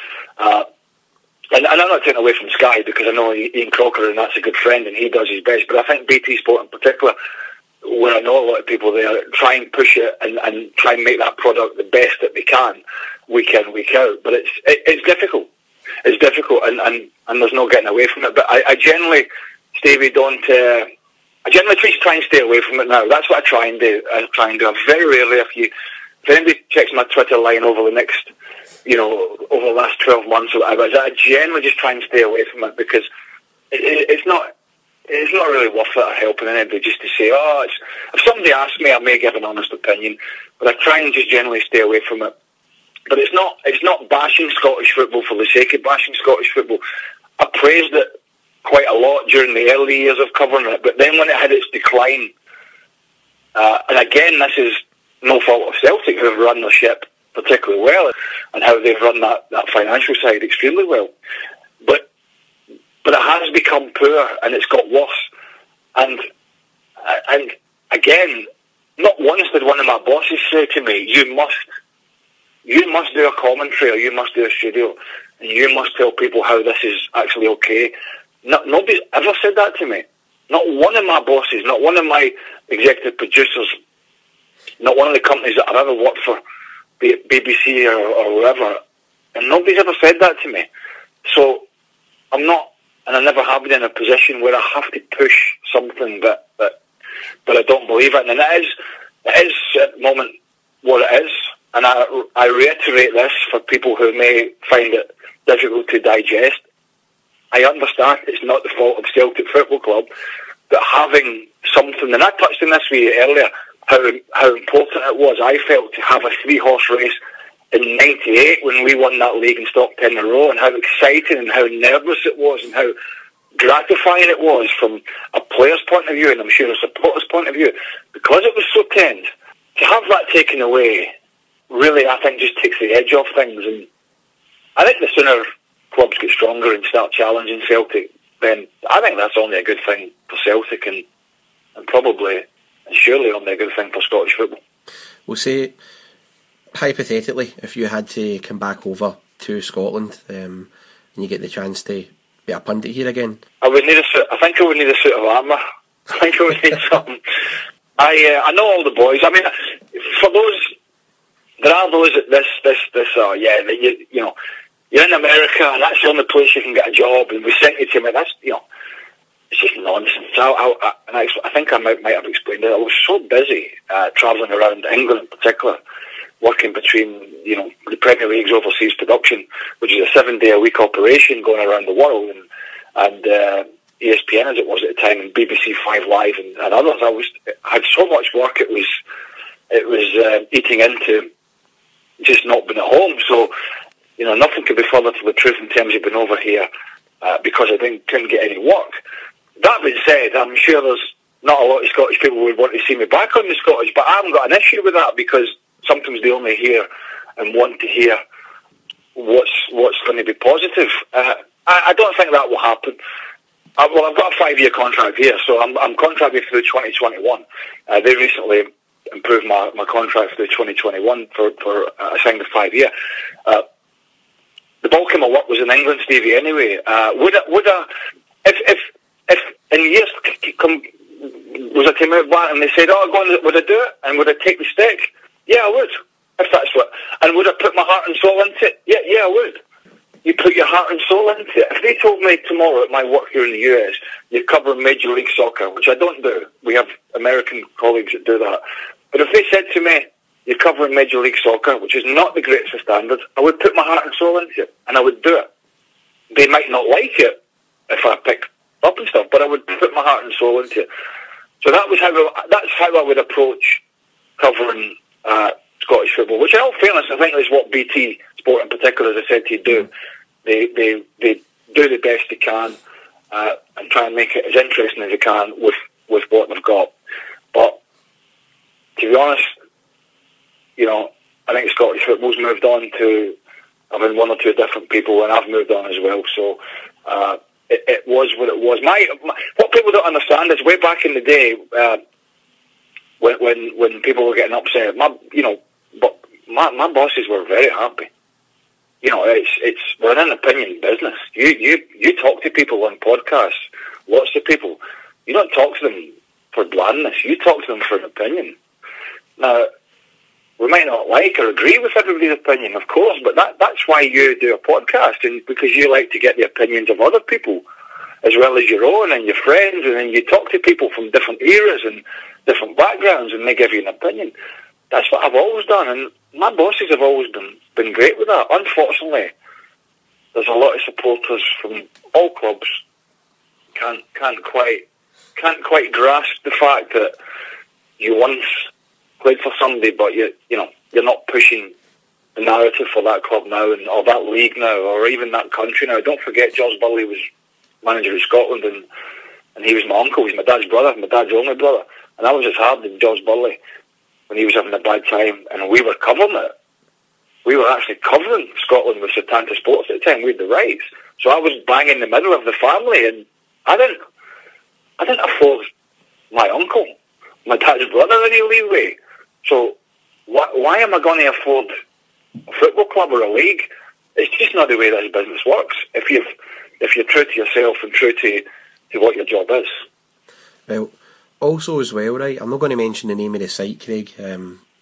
and I'm not taking away from Sky because I know Ian Crocker and that's a good friend and he does his best, but I think BT Sport in particular, where I know a lot of people there, try and push it and try and make that product the best that they can, week in, week out. But it's difficult. It's difficult, and there's no getting away from it. But I generally, Stevie, I generally try and stay away from it now. That's what I try and do. I very rarely, if anybody checks my Twitter line over the next, over the last 12 months or whatever, I generally just try and stay away from it because it's not really worth it or helping anybody just to say, if somebody asks me, I may give an honest opinion, but I try and just generally stay away from it. But it's not bashing Scottish football for the sake of bashing Scottish football. I praised it quite a lot during the early years of covering it, but then when it had its decline, and again, this is no fault of Celtic, who have run the ship particularly well, and how they've run that financial side extremely well. But it has become poor, and it's got worse. And again, not once did one of my bosses say to me, you must do a commentary, or you must do a studio, and you must tell people how this is actually okay. Nobody's ever said that to me. Not one of my bosses, not one of my executive producers not one of the companies that I've ever worked for, be it BBC or wherever, and nobody's ever said that to me. So I'm not, and I never have been in a position where I have to push something that I don't believe in, and it is at the moment what it is. And I reiterate this for people who may find it difficult to digest. I understand it's not the fault of Celtic Football Club, but having something, and I touched on this with you earlier, how important it was, I felt, to have a 3-horse race in '98 when we won that league and stopped 10 in a row, and how exciting and how nervous it was and how gratifying it was from a player's point of view, and I'm sure a supporter's point of view, because it was so tense. To have that taken away really, I think, just takes the edge off things, and I think the sooner clubs get stronger and start challenging Celtic, then I think that's only a good thing for Celtic and probably and surely only a good thing for Scottish football.
We'll say, hypothetically, if you had to come back over to Scotland and you get the chance to be a pundit here again,
I think I would need a suit of armour. I think I would need something. I know all the boys. I mean, for those, there are those that you know, you're in America and that's the only place you can get a job, and we sent you to me. That's, you know, it's just nonsense. I think I might have explained it. I was so busy travelling around England in particular, working between, you know, the Premier League's overseas production, which is a 7-day-a-week operation going around the world, and ESPN as it was at the time, and BBC 5 Live and others. I had so much work. It was eating into just not being at home. So, you know, nothing could be further to the truth in terms of being over here because I couldn't get any work. That being said, I'm sure there's not a lot of Scottish people who would want to see me back on the Scottish, but I haven't got an issue with that because sometimes they only hear and want to hear what's going to be positive. I don't think that will happen. I've got a 5-year contract here, so I'm contracted through 2021. They recently improved my contract through 2021 for I signed a 5-year. The bulk of my work was in England, Stevie. Anyway, would I if in years come was I to move back and they said, "Oh, go on, would I do it?" and would I take the stick? Yeah, I would. If that's what, and would I put my heart and soul into it? Yeah, I would. You put your heart and soul into it. If they told me tomorrow at my work here in the US, you're covering Major League Soccer, which I don't do. We have American colleagues that do that. But if they said to me, you're covering Major League Soccer, which is not the greatest of standards, I would put my heart and soul into it, and I would do it. They might not like it if I pick up and stuff, but I would put my heart and soul into it. So that's how I would approach covering Scottish football, which in all fairness, I think is what BT Sport in particular, as I said to you, do. They do the best they can and try and make it as interesting as they can with what they've got. But to be honest, you know, I think Scottish football's moved on to having one or two different people, and I've moved on as well. So it was what it was. What people don't understand is way back in the day when people were getting upset, my bosses were very happy. You know, we're in an opinion business. You talk to people on podcasts, lots of people. You don't talk to them for blandness. You talk to them for an opinion. Now, we might not like or agree with everybody's opinion, of course, but that's why you do a podcast, and because you like to get the opinions of other people as well as your own and your friends, and then you talk to people from different eras and different backgrounds, and they give you an opinion. That's what I've always done, and my bosses have always been great with that. Unfortunately, there's a lot of supporters from all clubs can't quite grasp the fact that you once played for somebody, but you're not pushing the narrative for that club now, or that league now, or even that country now. Don't forget, George Burley was manager of Scotland, and he was my uncle. He's my dad's brother, my dad's only brother, and I was as hard as George Burley when he was having a bad time, and we were covering it. We were actually covering Scotland with Setanta Sports at the time. We had the rights, so I was bang in the middle of the family, and I didn't afford my uncle, my dad's brother, any leeway. So why am I going to afford a football club or a league? It's just not the way this business works. If you're true to yourself and true to what your job is.
Well, also as well, right, I'm not going to mention the name of the site, Craig,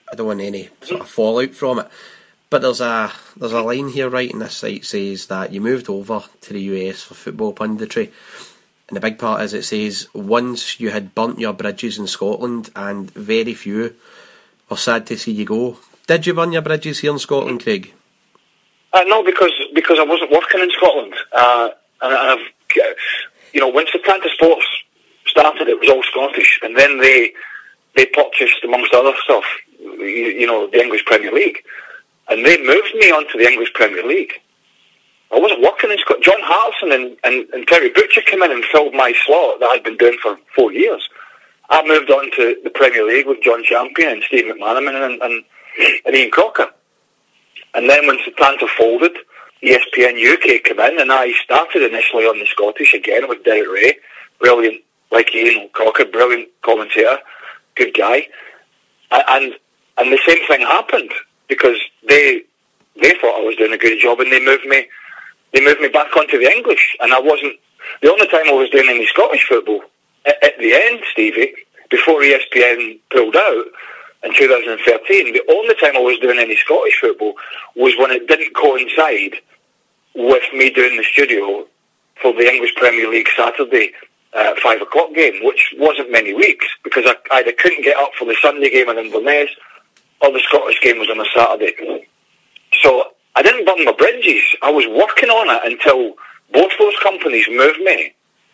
I don't want any sort of fallout from it. But there's a line here, right, in this site says that you moved over to the US for football punditry. And the big part is it says, once you had burnt your bridges in Scotland and very few were sad to see you go. Did you burn your bridges here in Scotland, Craig?
No, because I wasn't working in Scotland. And I've, when Setanta Sports started, it was all Scottish. And then they purchased, amongst other stuff, the English Premier League. And they moved me onto the English Premier League. I wasn't working in Scotland. John Hartson and Terry Butcher came in and filled my slot that I'd been doing for 4 years. I moved on to the Premier League with John Champion and Steve McManaman and Ian Crocker. And then when Setanta folded, ESPN UK came in, and I started initially on the Scottish again with Derek Ray, brilliant, like Ian Crocker, brilliant commentator, good guy. And the same thing happened, because they thought I was doing a good job, and they moved me back onto the English. And I wasn't, the only time I was doing any Scottish football, at the end, Stevie, before ESPN pulled out in 2013, the only time I was doing any Scottish football was when it didn't coincide with me doing the studio for the English Premier League Saturday 5 o'clock game, which wasn't many weeks, because I either couldn't get up for the Sunday game in Inverness, or the Scottish game was on a Saturday. So I didn't burn my bridges. I was working on it until both those companies moved me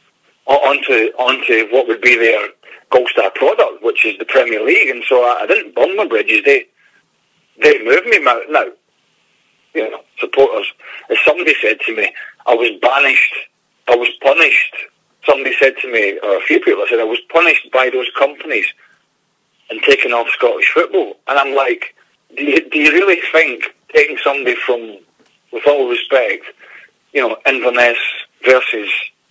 onto what would be their Gold Star product, which is the Premier League. And so I didn't burn my bridges. They moved me now. Supporters. As somebody said to me, I was banished. I was punished. Somebody said to me, or a few people said, I was punished by those companies and taken off Scottish football. And I'm like, do you really think taking somebody from, with all respect, Inverness versus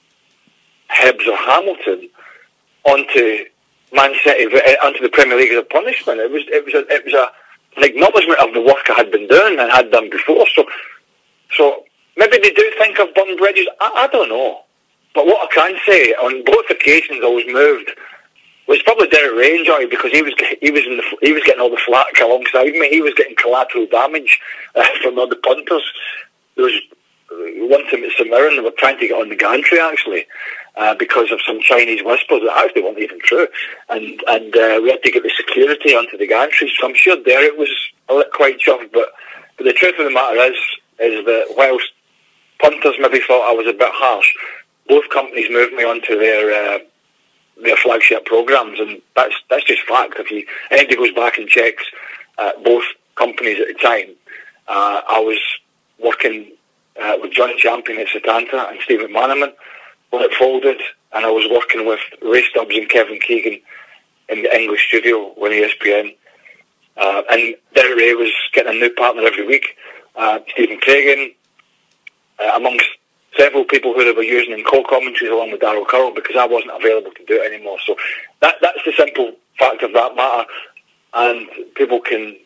Hibs or Hamilton onto Man City, onto the Premier League as a punishment? It was an acknowledgement of the work I had been doing and had done before. So maybe they do think I've burned bridges. I don't know. But what I can say, on both occasions I was moved, was probably Derek Ray enjoyed, because he was getting all the flack alongside me. He was getting collateral damage from all the punters. There was one time at St Mirren, they were trying to get on the gantry actually, because of some Chinese whispers that actually weren't even true, and we had to get the security onto the gantry. So I'm sure Derek was quite chuffed. But the truth of the matter is that whilst punters maybe thought I was a bit harsh, both companies moved me onto their flagship programs, and that's just fact. If anybody goes back and checks both companies at the time, I was working with John Champion at Setanta and Steve McManaman when it folded, and I was working with Ray Stubbs and Kevin Keegan in the English studio when ESPN, and Derek Ray was getting a new partner every week, Stephen Craigan, amongst several people who they were using in co-commentaries along with Darryl Curl, because I wasn't available to do it anymore. So that's the simple fact of that matter, and people can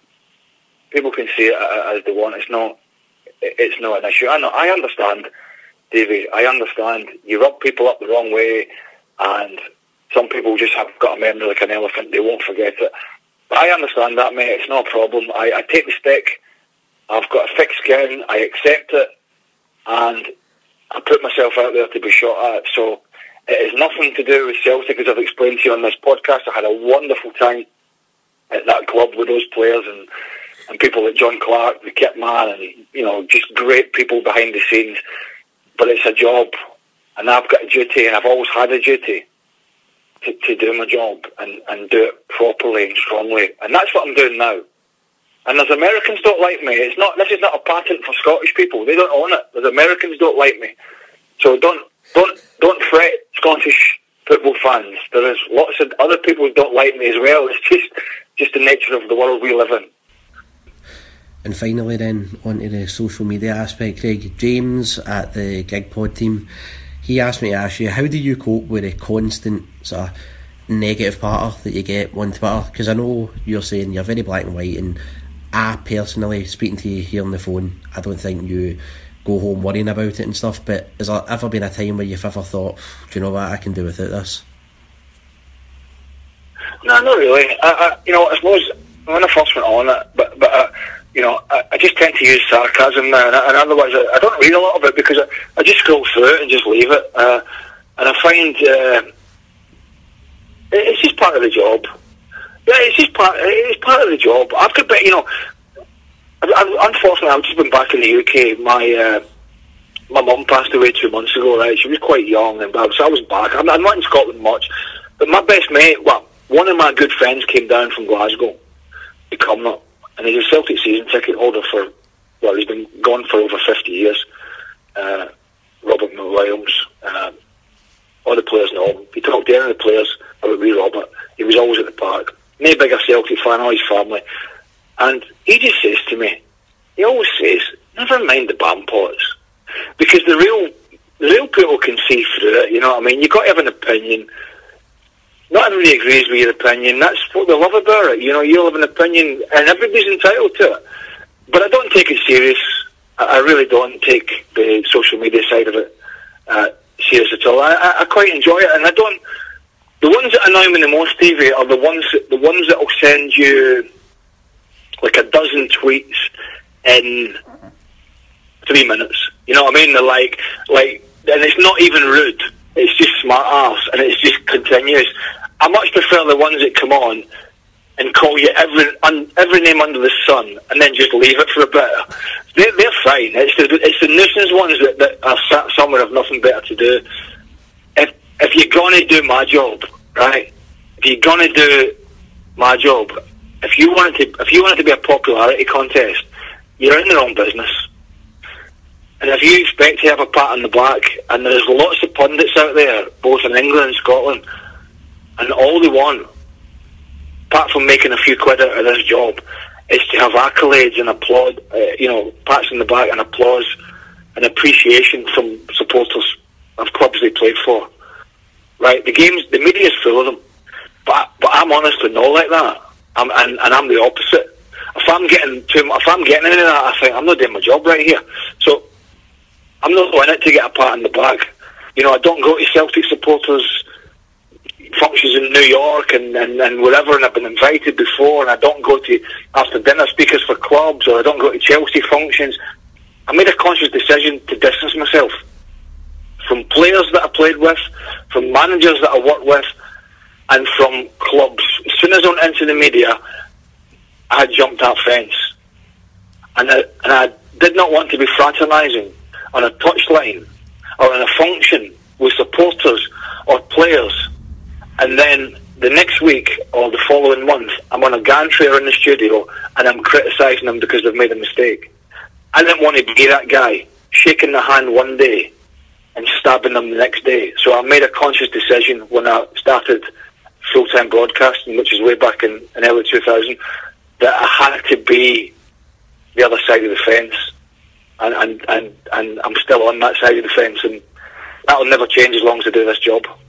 see it as they want. It's not an issue. I understand, Davey. I understand. You rub people up the wrong way, and some people just have got a memory like an elephant. They won't forget it. But I understand that, mate. It's no problem. I take the stick. I've got a thick skin. I accept it, and I put myself out there to be shot at. So it has nothing to do with Celtic, as I've explained to you on this podcast. I had a wonderful time at that club with those players and people like John Clark, the kit man, and just great people behind the scenes. But it's a job, and I've got a duty, and I've always had a duty to do my job and do it properly and strongly. And that's what I'm doing now. And there's Americans don't like me. This is not a patent for Scottish people. They don't own it. There's Americans don't like me. So don't fret, Scottish football fans. There is lots of other people who don't like me as well. It's just the nature of the world we live in.
And finally then, onto the social media aspect, Craig. James at the Gig Pod team, he asked me to ask you, how do you cope with the constant sort of negative patter that you get on Twitter? Because I know you're saying you're very black and white, and I personally, speaking to you here on the phone, I don't think you go home worrying about it and stuff, but has there ever been a time where you've ever thought, do you know what, I can do without this?
No, not really. I suppose when I first went on it, but you know, I just tend to use sarcasm now, and otherwise I don't read a lot of it because I just scroll through it and just leave it, and I find it's just part of the job. Yeah, it's part of the job. I've got, you know, unfortunately, I've just been back in the UK. My mum passed away 2 months ago, right? She was quite young, and so I was back. I'm not in Scotland much, but my best mate, well, one of my good friends came down from Glasgow to Cumnock, and he's a Celtic season ticket holder for, well, he's been gone for over 50 years. Robert McWilliams, all the players know him. He talked to any of the players about wee Robert. He was always at the park. Me, a bigger Celtic fan, all his family. And he just says to me, he always says, never mind the bam pots. Because the real people can see through it, you know what I mean? You've got to have an opinion. Not everybody agrees with your opinion. That's what they love about it. You know, you have an opinion, and everybody's entitled to it. But I don't take it serious. I really don't take the social media side of it serious at all. I quite enjoy it, and I don't. The ones that annoy me the most, Stevie, are the ones that will send you like a dozen tweets in 3 minutes. You know what I mean? They're like, and it's not even rude. It's just smart ass, and it's just continuous. I much prefer the ones that come on and call you every name under the sun, and then just leave it for a bit. They're fine. It's the nuisance ones that are sat somewhere have nothing better to do. If you're gonna do my job, right? If you're gonna do my job, if you want it to be a popularity contest, you're in the wrong business. And if you expect to have a pat on the back, and there's lots of pundits out there, both in England and Scotland, and all they want, apart from making a few quid out of this job, is to have accolades and applaud, pats on the back and applause and appreciation from supporters of clubs they played for. Right? The media's full of them, but I'm honestly not like that. And I'm the opposite. If I'm getting into that, I think I'm not doing my job right here. So I'm not in it to get a pat on the back. You know, I don't go to Celtic supporters functions in New York and wherever, and I've been invited before, and I don't go to after dinner speakers for clubs, or I don't go to Chelsea functions. I made a conscious decision to distance myself from players that I played with, from managers that I worked with, and from clubs. As soon as I went into the media, I jumped that fence, and I did not want to be fraternising on a touchline or in a function with supporters or players, and then the next week or the following month I'm on a gantry or in the studio and I'm criticising them because they've made a mistake. I didn't want to be that guy, shaking the hand one day and stabbing them the next day. So I made a conscious decision when I started full-time broadcasting, which is way back in early 2000, that I had to be the other side of the fence, and I'm still on that side of the fence, and that'll never change as long as I do this job.